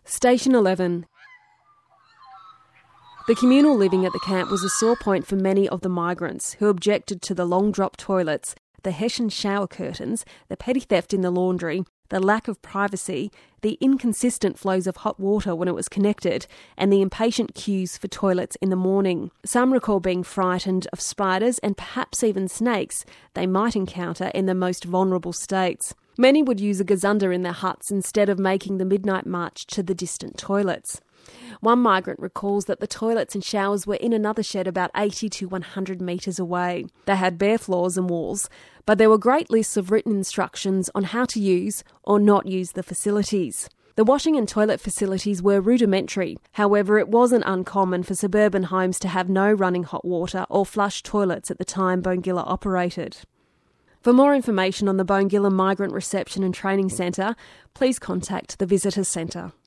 Station 11. The communal living at the camp was a sore point for many of the migrants who objected to the long drop toilets, the Hessian shower curtains, the petty theft in the laundry, the lack of privacy, the inconsistent flows of hot water when it was connected, and the impatient queues for toilets in the morning. Some recall being frightened of spiders and perhaps even snakes they might encounter in the most vulnerable states. Many would use a gazunder in their huts instead of making the midnight march to the distant toilets. One migrant recalls that the toilets and showers were in another shed about 80 to 100 metres away. They had bare floors and walls, but there were great lists of written instructions on how to use or not use the facilities. The washing and toilet facilities were rudimentary. However, it wasn't uncommon for suburban homes to have no running hot water or flush toilets at the time Boongilla operated. For more information on the Boongilla Migrant Reception and Training Centre, please contact the Visitor Centre.